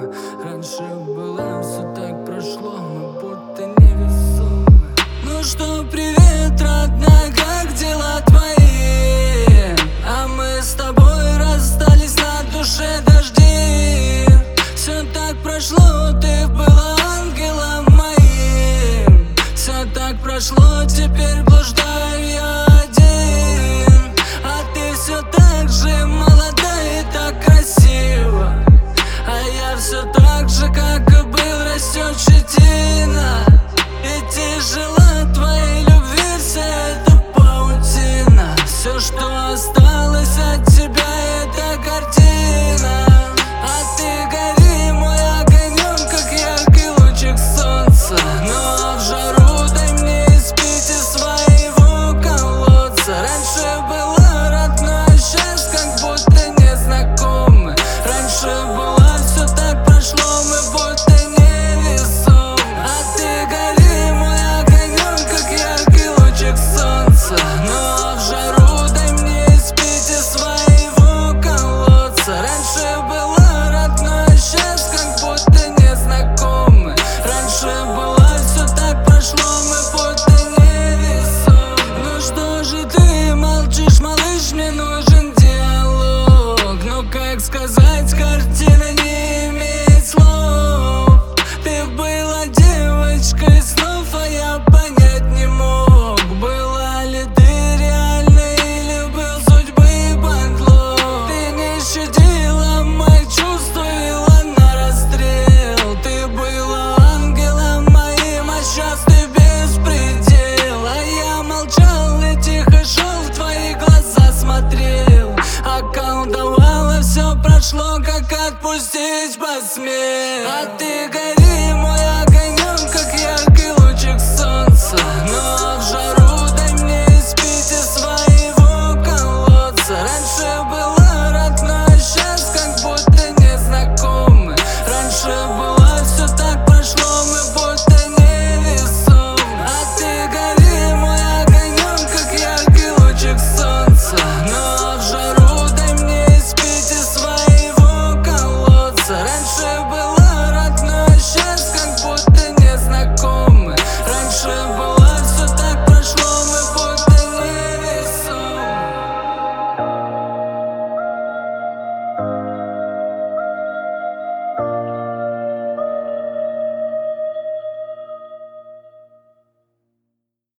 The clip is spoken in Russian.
Раньше было все так прошло, мы будто невесомы. Ну что, привет, родная, как дела твои? А мы с тобой расстались, на душе дожди. Все так прошло, ты была ангелом моим. Все так прошло, теперь блуждаю я один. А ты все так же молода и так красива. А я все так же, как и был, растет щетина. И тяжела твоей любви вся эта паутина. Все, что осталось от тебя, это картина. А ты гори, мой огонек, как яркий лучик солнца. Ну а в жару дай мне испить из своего колодца. Раньше была родной, сейчас как будто незнакомы. Раньше была, все так прошло, мы будто невесомы. А ты гори, мой огонек, как яркий лучик солнца. Ну а в жару дай мне испить из своего колодца. Раньше была родной, сейчас как будто незнакомы. Раньше была, все так прошло, мы будто невесомы. Ну что же ты молчишь, малыш, мне нужен диалог. Ну как сказать, картина не имеет слов. Ты была девочкой снов, а я понять не мог. Была ли ты реальной или был судьбы подлог? Ты не щадила мои чувства, вела на расстрел. Ты была ангелом моим, а сейчас ты беспредел. А я молчал и тихо шел, в твои глаза смотрел. Околдовала, все прошло, как отпустить посмел. А ты гори,